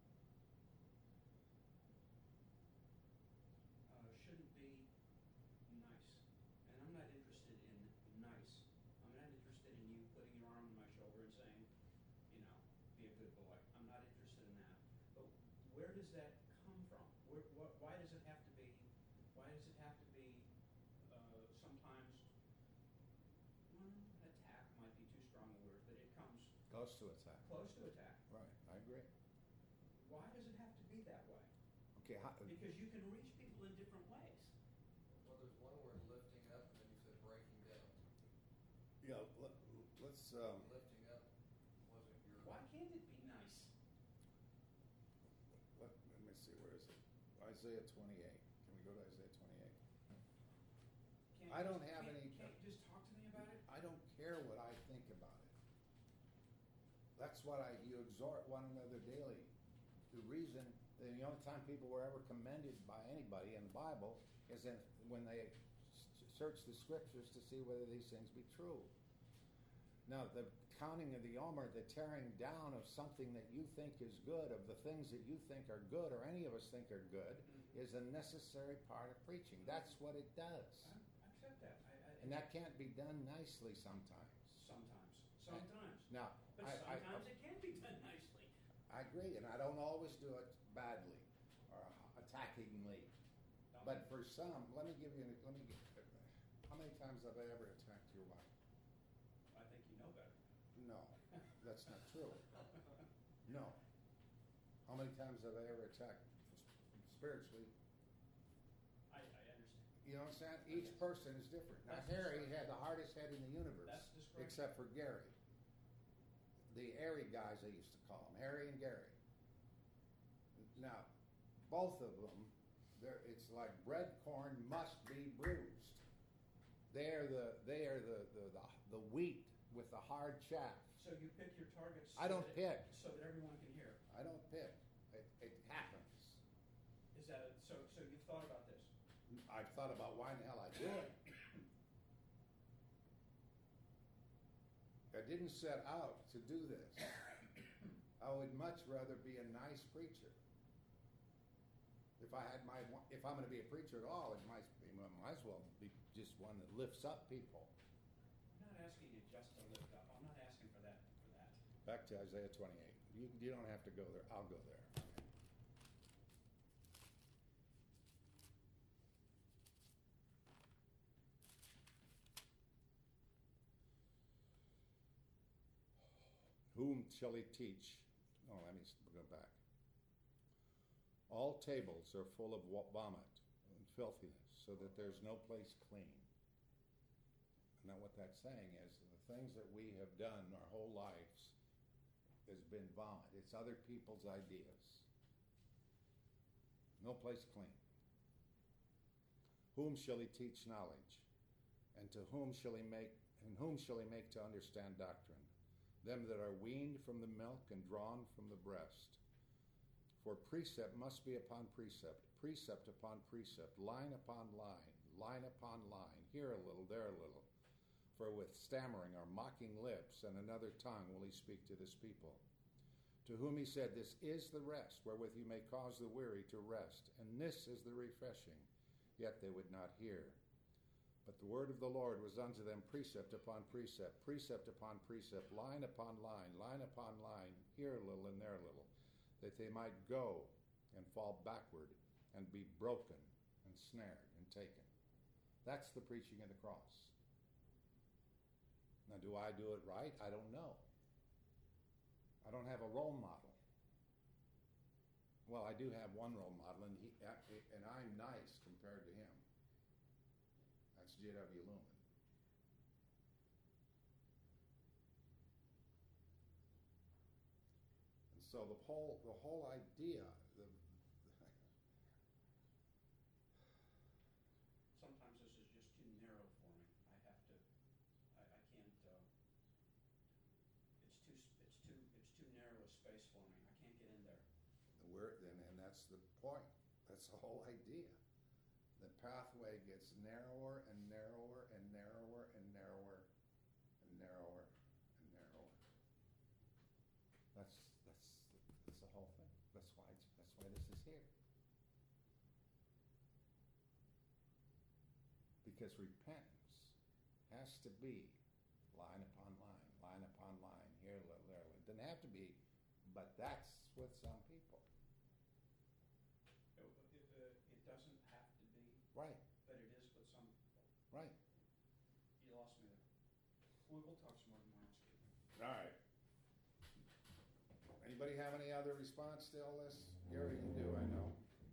uh, shouldn't be nice? And I'm not interested in nice. I'm not interested in you putting your arm on my shoulder and saying, you know, be a good boy. I'm not interested in that. But where does that come from? Where, what, why does it have to be? Why does it have to be uh, sometimes? Well, attack might be too strong a word, but it comes Close to attack. close to attack. Right, I agree. Why does it have to be that way? Okay, how, Because you can reach people in different ways. Well, there's one word, lifting up, and then you said breaking down. yeah, let, let's, um, Lifting up wasn't your. Why can't it be nice? let, let me see, where is it? Isaiah twenty-eight. Can we go to Isaiah twenty-eight? Can't I you don't just- have can't- any- Can't you just talk to me about it? I don't care what I think about it. That's what I, you exhort one another daily. The reason, the only time people were ever commended by anybody in the Bible is in, when they s- search the scriptures to see whether these things be true. Now, the counting of the Omer, the tearing down of something that you think is good, of the things that you think are good, or any of us think are good, Mhm. is a necessary part of preaching. That's what it does. I I accept that. I, I, And that can't be done nicely sometimes. Sometimes. Sometimes. Now, But I, I, sometimes it can be done nicely. I agree, and I don't always do it badly or attackingly. Don't But for some, let me give you, an- let me give, how many times have I ever attacked your wife? I think you know better. No, that's not true. No. How many times have I ever attacked spiritually? I, I understand. You know what I'm saying? Each Yes. person is different. Now, That's Harry described. had the hardest head in the universe, That's described. except for Gary. The airy guys, I used to call them, Harry and Gary. Now, both of them, they're, it's like bread corn must be bruised. They are the they are the, the, the, the wheat with the hard chaff. So you pick your targets. I so don't that it- pick. So that everyone can hear. I don't pick. It, it happens. Is that a, so? So you've thought about this? I've thought about why in the hell I do it. I didn't set out to do this. I would much rather be a nice preacher. If I had my, if I'm going to be a preacher at all, it might, it might as well be just one that lifts up people. I'm not asking you just to lift up. I'm not asking for that. For that. Back to Isaiah twenty-eight. You, you don't have to go there. I'll go there. Whom shall he teach? Oh, let me s- go back. All tables are full of wa- vomit and filthiness, so that there's no place clean. Now, what that's saying is the things that we have done our whole lives has been vomit. It's other people's ideas. No place clean. Whom shall he teach knowledge? And to whom shall he make and whom shall he make to understand doctrine? Them that are weaned from the milk and drawn from the breast. For precept must be upon precept, precept upon precept, line upon line, line upon line, here a little, there a little. For with stammering or mocking lips and another tongue will he speak to this people. To whom he said, This is the rest, wherewith you may cause the weary to rest, and this is the refreshing. Yet they would not hear. But the word of the Lord was unto them precept upon precept, precept upon precept, line upon line, line upon line, here a little and there a little, that they might go and fall backward and be broken and snared and taken. That's the preaching of the cross. Now, do I do it right? I don't know. I don't have a role model. Well, I do have one role model, and he, and I'm nice compared to him. That's J W Lumen. And so the whole the whole idea, the, Sometimes this is just too narrow for me. I have to space for me. I can't get in there. We're, and, and that's the point. That's the whole idea. The pathway gets narrower and narrower and narrower and narrower and narrower and narrower. That's that's that's the whole thing. That's why it's, that's why this is here. Because repentance has to be line upon line, line upon line, here, there, there. It doesn't have to be, but that's with some people. It, it, uh, it doesn't have to be, Right, but it is with some people. right. You lost me there. We'll, we'll talk some more tomorrow, Stephen. All right. Anybody have any other response to all this? Gary, you do, I know.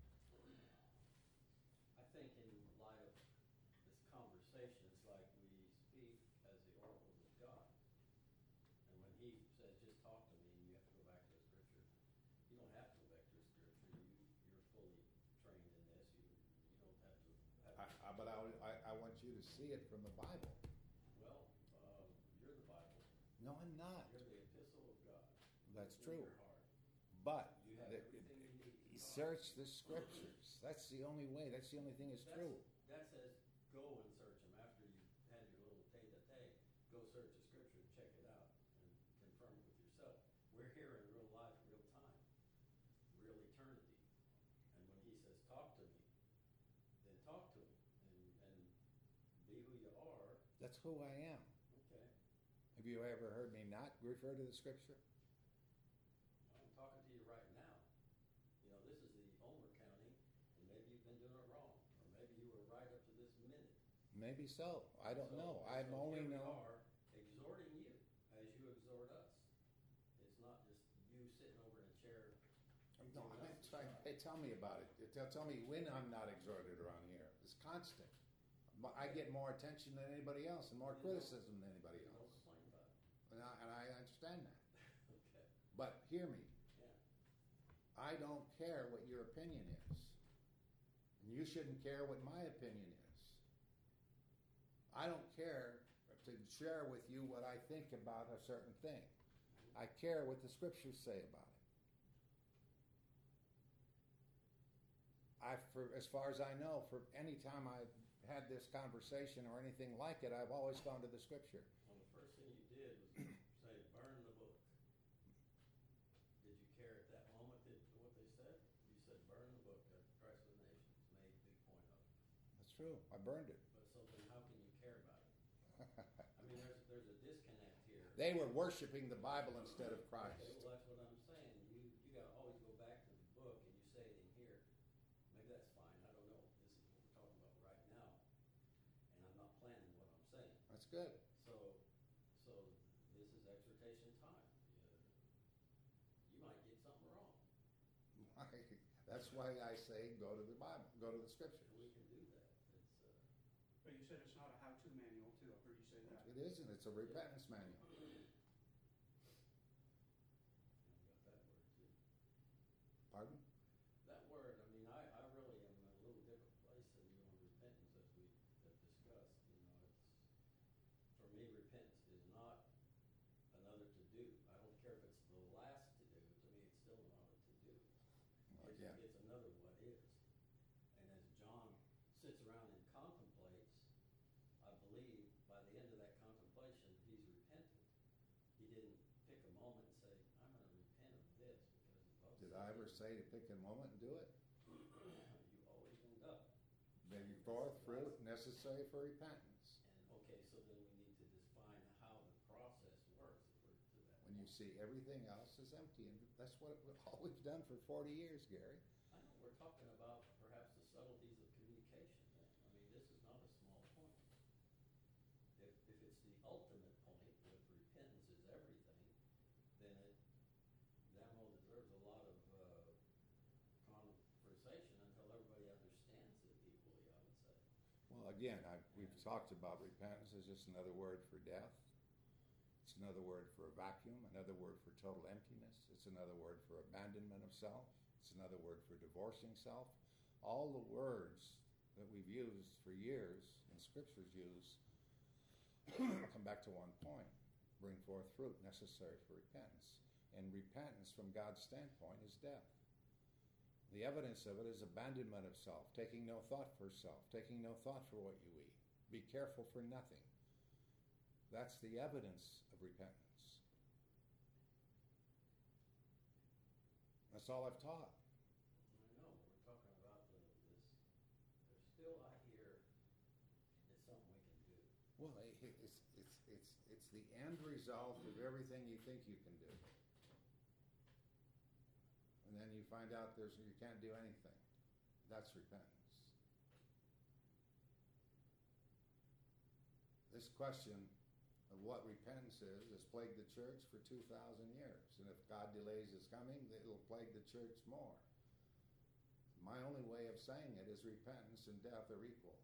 I think in light of this conversation, it's like we speak as the oracles of God. And when he says, just talk to me, and you have to go back to the scripture, you don't have to go back to the scripture. You, you're fully trained in this. You, you don't have to. Have I, I, but I, I, I want you to see it from the Bible. Well, um, you're the Bible. No, I'm not. You're the epistle of God. That's It's in true. your heart. But You have the- everything you need. to talk. search the scriptures. That's the only way. That's the only thing that's That's- true. That says, go and search them after you've had your little tete-a-tete. Go search the scripture and check it out and confirm it with yourself. We're here in real life, real time, real eternity. And when he says, talk to me, then talk to him and, and be who you are. That's who I am. Okay. Have you ever heard me not refer to the scripture? I'm talking to you right now. You know, this is the Omer County, and maybe you've been doing it wrong, or maybe you were right up to this minute. Maybe so. I don't So- know. I'm so only here we know. are exhorting you as you exhort us. It's not just you sitting over in a chair. No, giving I'm us the trying. shot. Hey, tell me about it. Tell, tell me when I'm not exhorted around here. It's constant. But I get more attention than anybody else and more You know- criticism than anybody Don't else. complain about it. And I, and I understand that. Okay, But hear me. yeah. I don't care what your opinion is. And you shouldn't care what my opinion is. I don't care to share with you what I think about a certain thing. I care what the scriptures say about it. I, for as far as I know, for any time I've had this conversation or anything like it, I've always gone to the scripture. Well, the first thing you did was say, burn the book. Did you care at that moment that, what they said? You said, burn the book that Christ of the Nations made a big point of. That's true. I burned it. But so then how can you care about it? I mean, there's, there's a disconnect here. They were worshiping the Bible instead of Christ. Okay, well, that's what I'm saying. You, you gotta always go back to the book and you say it in here. Maybe that's fine, I don't know. This is what we're talking about right now. And I'm not planning what I'm saying. That's good. So, so this is exhortation time. You, you might get something wrong. That's why I say go to the Bible, go to the scriptures. We can do that. It's, uh, But you said it's not a how-to manual, too. I heard you say that. It isn't. It's a repentance manual. you know, got that word too. Pardon? That word, I mean, I, I really am in a little different place than you on repentance as we have discussed. You know, it's, for me, repentance is not another to-do. I don't care if it's the last to-do, to me, it's still not a to-do. It's, Again. it's another what is. And as John sits around and contemplates, I believe by the end of that contemplation, he's repentant. He didn't pick a moment and say, I'm gonna repent of this because of Did I ever say to pick a moment and do it? You always end up. Maybe fourth fruit necessary for repentance. And, okay, so then we need to define how the process works if we're to that. When you see everything else is empty, and that's what all we've done for forty years, Gary. I know, we're talking about perhaps the subtleties of communication then. I mean, this is not a small point. If, if it's the ultimate point, with repentance is everything, then it, that one deserves a lot of, uh, conversation until everybody understands it equally, I would say. Well, again, I, we've talked about repentance as just another word for death. It's another word for a vacuum, another word for total emptiness. It's another word for abandonment of self. It's another word for divorcing self. All the words that we've used for years and scriptures use come back to one point. Bring forth fruit necessary for repentance. And repentance from God's standpoint is death. The evidence of it is abandonment of self, taking no thought for self, taking no thought for what you eat. Be careful for nothing. That's the evidence of repentance. That's all I've taught. I know, we're talking about the, this, there's still, I hear, it's something we can do. Well, it- it's, it's, it's, it's the end result of everything you think you can do. And then you find out there's, you can't do anything. That's repentance. This question of what repentance is has plagued the church for two thousand years. And if God delays his coming, it'll plague the church more. My only way of saying it is repentance and death are equal.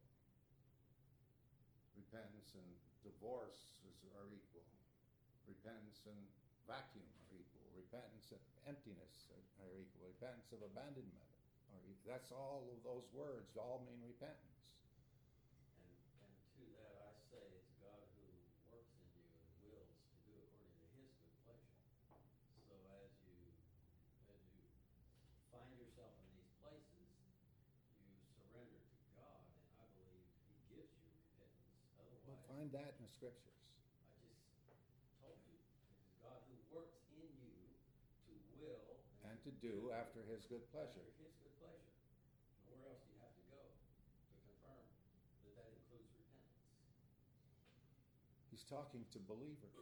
Repentance and divorce is, are equal. Repentance and vacuum are equal. Repentance and emptiness are, are equal. Repentance of abandonment are equal. That's all of those words all mean repentance. And, and to that I say, it's God who works in you and wills to do according to his good pleasure. So as you, as you find yourself in these places, you surrender to God, and I believe he gives you repentance. We'll Otherwise, find that in the scriptures. I just told you, it is God who works in you to will And to do after his good pleasure. After his good pleasure. And where else do you have to go to confirm that that includes repentance? He's talking to believers.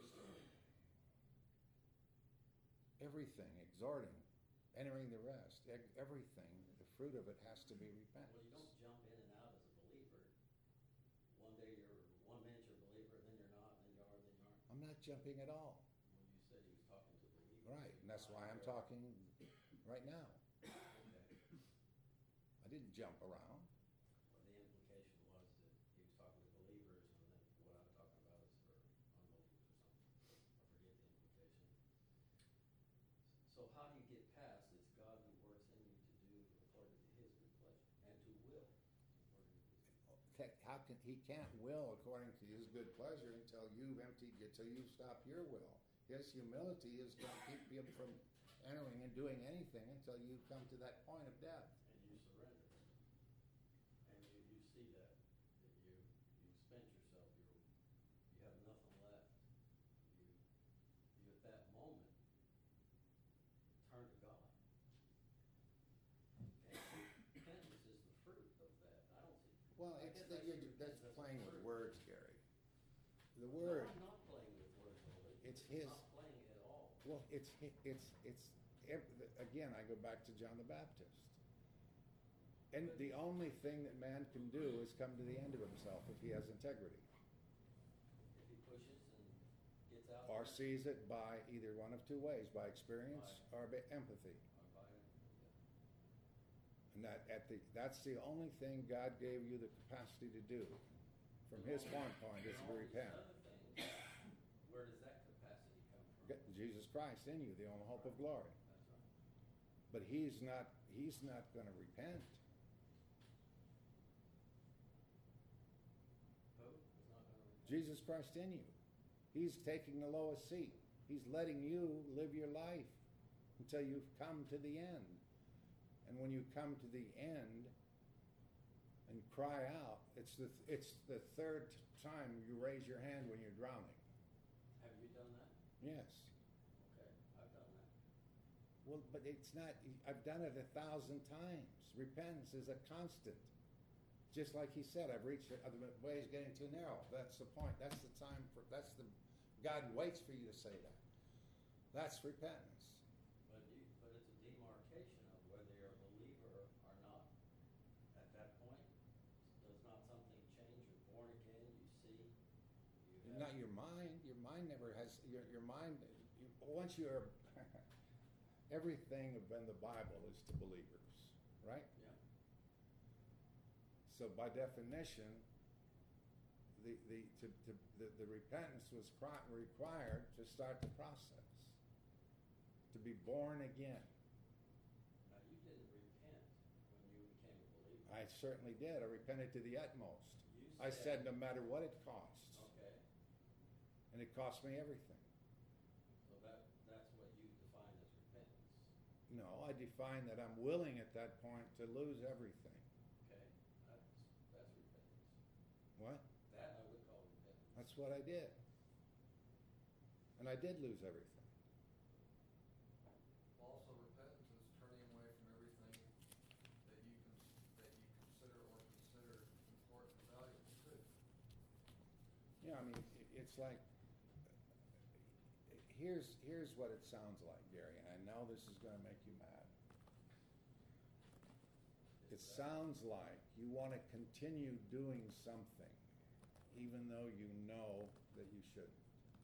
Everything, exhorting, entering the rest, e- everything, the fruit of it has to be repentance. Well, you don't jump in and out as a believer. One day you're, one minute you're a believer, and then you're not, and then you are, then you aren't. I'm not jumping at all. Well, you said he was talking to believers. Right, and that's why I'm talking right now. Okay. I didn't jump around. Well, the implication was that he was talking to believers, and then what I'm talking about is for unbelievers or something. I forget the implication. So how do you get past, it's God who works in you to do according to his good pleasure, and to will according to his good pleasure? Okay, How can, he can't will according to his good pleasure until you've emptied, until you stop your will. His humility is going to keep you from entering and doing anything until you come to that point of death. And you surrender. And you, you see that, that you, you spent yourself, you're, you have nothing left. You, you at that moment, turn to God. And repentance is the fruit of that. I don't see. Well, I it's guess that I you're, see that's repentance as a playing with fruit. words, Gary. The No, word, I'm not playing with words, Billy. It's his- Not playing at all. well, it's, hi- it's, it's, ev- again, I go back to John the Baptist. And the only thing that man can do is come to the end of himself if he has integrity. If he pushes and gets out. Or there, sees it by either one of two ways, by experience or by empathy. or by it, yeah. And that at the that's the only thing God gave you the capacity to do. From his standpoint is to And all these repent. other things, where does that capacity come from? Get Jesus Christ in you, the only hope of glory. That's right. But he's not he's not going to repent. Who is not gonna repent? Jesus Christ in you. He's taking the lowest seat. He's letting you live your life until you've come to the end. And when you come to the end and cry out, it's the it's the third time you raise your hand when you're drowning. Have you done that? Yes. Okay, I've done that. Well, but it's not, I've done it a thousand times. Repentance is a constant. Just like he said, I've reached the other way is getting too narrow. That's the point. That's the time for, that's the, God waits for you to say that. That's repentance. But you, but it's a demarcation of whether you're a believer or not. At that point, does not something change? You're born again, you see, you have. Not your mind. Your mind never has, your, your mind, you, once you're, everything in the Bible is to believers, right? Yeah. So by definition, the, the, to, to, the, the repentance was cri- required to start the process, to be born again. Now, you didn't repent when you became a believer. I certainly did. I repented to the utmost. You I said no matter what it costs, Okay, and it cost me everything. so that, that's what you define No, I define that I'm willing at that point to lose everything. Okay, that's, that's repentance. What? That I would call repentance. That's what I did. And I did lose everything. Also, repentance is turning away from everything that you can, that you consider or consider important or valuable too. Yeah, I mean, i- it's like, here's, here's what it sounds like, Gary, and I know this is gonna make you mad. It sounds like you wanna continue doing something, even though you know that you shouldn't.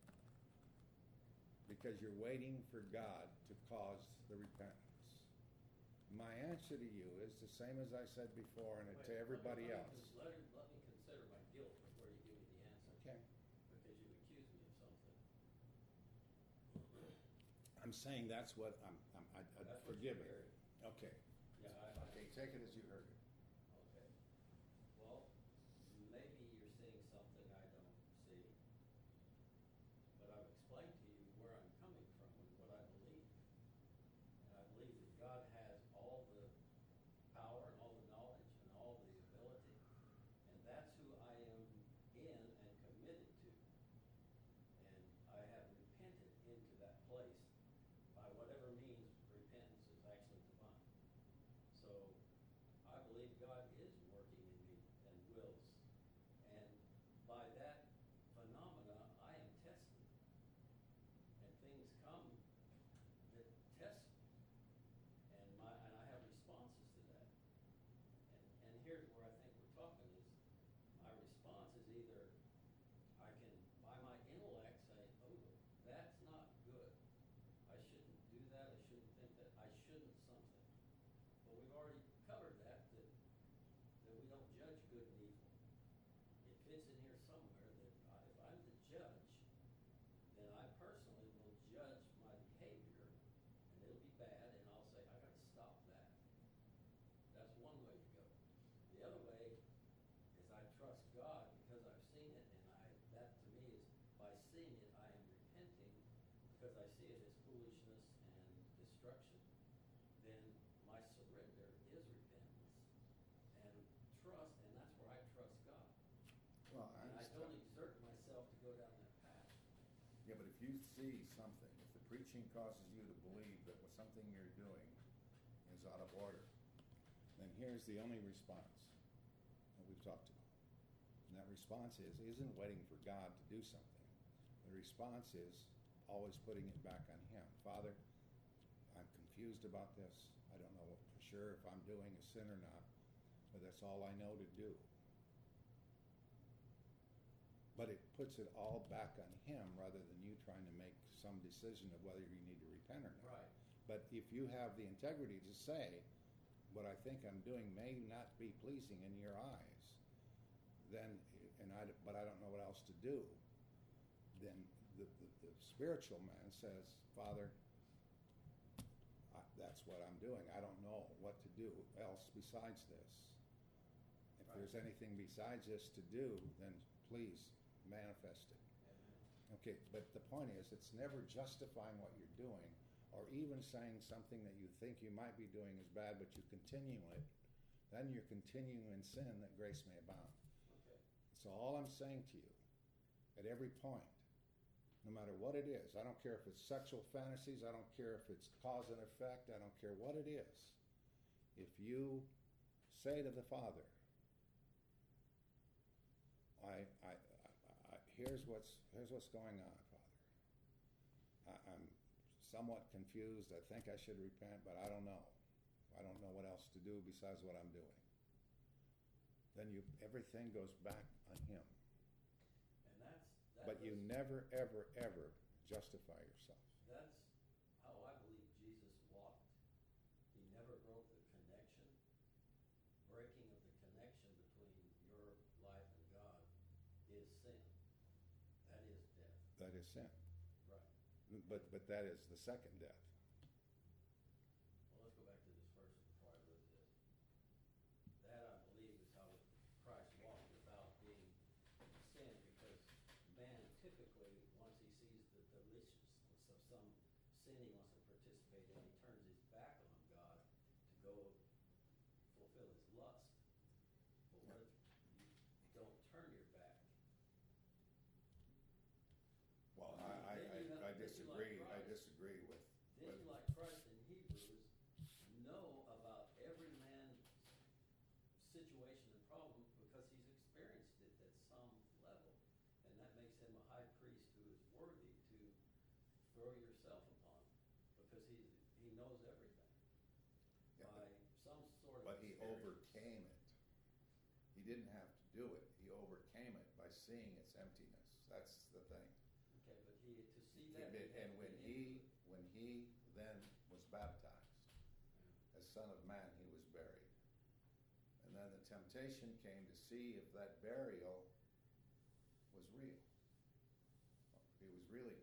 Because you're waiting for God to cause the repentance. My answer to you is the same as I said before and Wait, to everybody let me- else. Let me, let me consider my guilt before you give me the answer. Okay. Because you accused me of something. I'm saying that's what I'm, I'm, I, I That's what forgive you're it. hearing. Okay. Yeah, I, I. Okay, take it as you heard it. Okay. Well, maybe you're seeing something I don't see. But I've explained to you where I'm coming from and what I believe. And I believe that God has all the power and all the knowledge and all the ability. And that's who I am in and committed to. And I have repented into that place by whatever means repentance is actually divine. So I believe God is working in me and wills. And by that phenomena, I am tested. And things come that test me. And my and I have responses to that. And and here's where I think we're talking is my response is either I can by my intellect say, oh, that's not good. I shouldn't do that, I shouldn't think that, I shouldn't something. But we've already covered that, that that we don't judge good and evil. It fits in here somewhere that I, if I'm the judge, then I personally will judge my behavior, and it'll be bad, and I'll say, I gotta stop that. That's one way to go. The other way is I trust God because I've seen it, and I that to me is by seeing it, I am repenting because I see it as foolishness and destruction. Then my surrender is repentance and trust, and that's where I trust God. Well, I And I understand. don't exert myself to go down that path. Yeah, but if you see something, if the preaching causes you to believe that what something you're doing is out of order, then here's the only response that we've talked about. And that response is, isn't waiting for God to do something. The response is always putting it back on Him. Father, I'm confused about this. I don't know for sure if I'm doing a sin or not, but that's all I know to do. But it puts it all back on Him rather than you trying to make some decision of whether you need to repent or not. Right. But if you have the integrity to say, what I think I'm doing may not be pleasing in your eyes, then, and I, but I don't know what else to do, then the, the, the spiritual man says, Father, I, that's what I'm doing. I don't know what to do else besides this. If Right. there's anything besides this to do, then please manifest it. Amen. Okay, but the point is, it's never justifying what you're doing or even saying something that you think you might be doing is bad, but you continue it. Then you're continuing in sin that grace may abound. Okay. So all I'm saying to you, at every point, no matter what it is, I don't care if it's sexual fantasies, I don't care if it's cause and effect, I don't care what it is. If you say to the Father, I, I, I, I here's what's here's what's going on, Father. I, I'm somewhat confused. I think I should repent, but I don't know. I don't know what else to do besides what I'm doing. Then you everything goes back on Him. And that's that But you was- never, ever, ever justify yourself. That's how I believe Jesus walked. He never broke the connection. Breaking of the connection between your life and God is sin. That is death. That is sin. Right. But but that is the second death. Well, let's go back to this first before I lose this. That I believe is how Christ walked without being sin, because man typically, once he sees the deliciousness of some sin he wants to participate in, he turns his back on disagree with. Then with you, like Christ in Hebrews, know about every man's situation and problem because he's experienced it at some level. And that makes him a high priest who is worthy to throw yourself upon because he's, he knows everything Yeah, by some sort of But he experience. overcame it. He didn't have to do it. He overcame it by seeing its emptiness. That's the thing. Okay, but he, to see He that. did- he had And to when get he, into it. when he then was baptized, Yeah. as Son of Man, he was buried. And then the temptation came to see if that burial was real. He was really,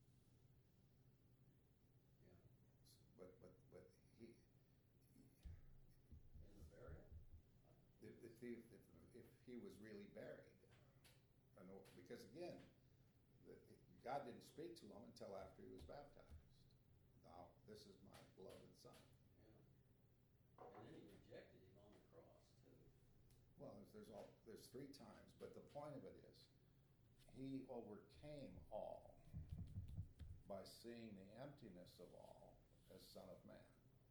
Yeah. but, but, but he, In the burial? if, if he, if, if he was really buried. I know, because again, the, God didn't speak to him until after he was baptized. Now, this is my beloved Son. Yeah. And then he rejected him on the cross too. Well, there's, there's all, there's three times, but the point of it is, he overcame all by seeing the emptiness of all as Son of Man.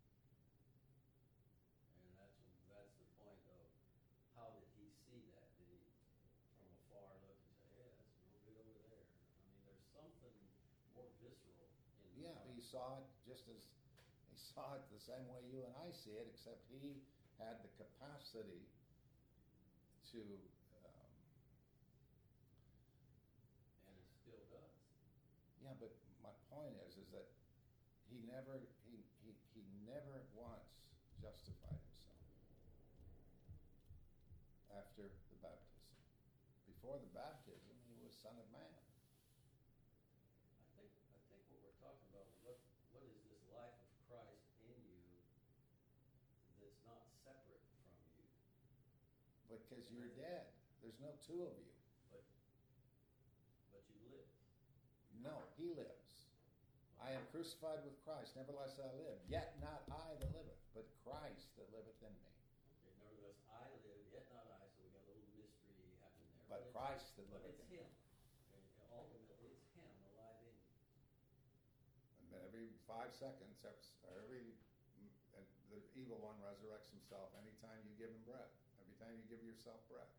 And that's, that's the point of how did he see that? Did he from afar look and say, yeah, that's no good over there? I mean, there's something more visceral in the Yeah, heart. he saw it just as, he saw it the same way you and I see it, except he had the capacity to, um, And he still does. yeah, but my point is, is that he never, he, he, he never once justified himself after the baptism. Before the baptism, he was Son of Man. I think, I think what we're talking about, what, what is this life of Christ in you that's not separate from you? Because you're dead. There's no two of you. But, but you live. No, he lives. I am crucified with Christ, nevertheless I live. Yet not I that liveth, but Christ that liveth in me. Okay, nevertheless, I live, yet not I, so we got a little mystery happening there. But it's- Christ that But liveth it's in me. him. And ultimately, it's him alive in you. And then every five seconds, or every, and the evil one resurrects himself anytime you give him breath. Every time you give yourself breath.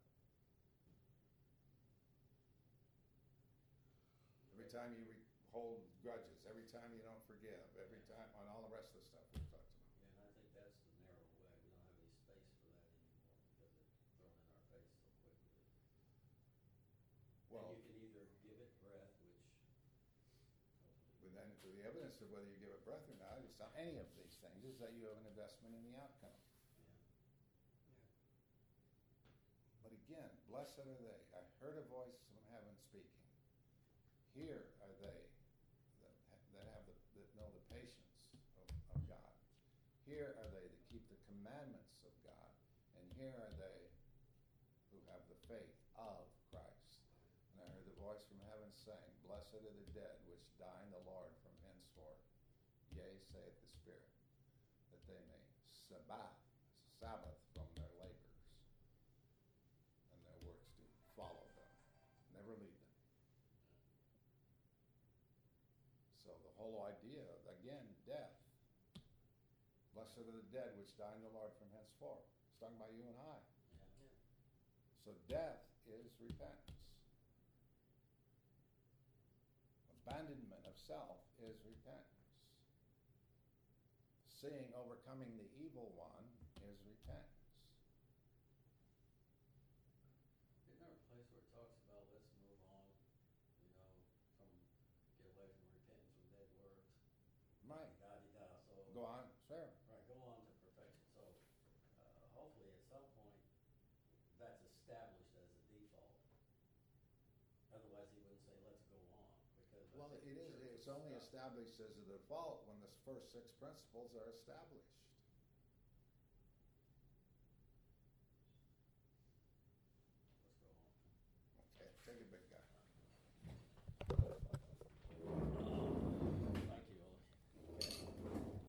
Every time you re- hold grudges, every time you don't forgive, every time, on all the rest of the stuff we've talked about. Yeah, and I think that's the narrow way. We don't have any space for that anymore because it's thrown in our face so quickly. Well, And you can either give it breath, which hopefully. but then for the evidence of whether you give it breath or not, it's not any of these things, is that you have an investment in the outcome. Yeah. But again, blessed are they. I heard a voice from heaven speaking. Here are they that, ha- that have the, that know the patience of, of God. Here are they that keep the commandments of God. And here are they who have the faith of Christ. And I heard the voice from heaven saying, Blessed are the dead which die in the Lord from henceforth. Yea, saith the Spirit, that they may sabbath, Sabbath from their labors, and their works do follow them, never leave them. So the whole idea, again, death. Blessed are the dead which die in the Lord from henceforth. It's talking about you and I. Yeah. So death is repentance. Abandonment of self is repentance. Seeing, overcoming the evil one is repentance. Isn't there a place where it talks about let's move on, you know, from get away from repentance from dead works? Right. Da-di-da, so. Go on, sir. Right, go on to perfection. So, uh, hopefully at some point, that's established as a default. Otherwise, he wouldn't say, let's go on, because. I Well, think it the is, church it's is only stuck. established as a default when the first six principles are established.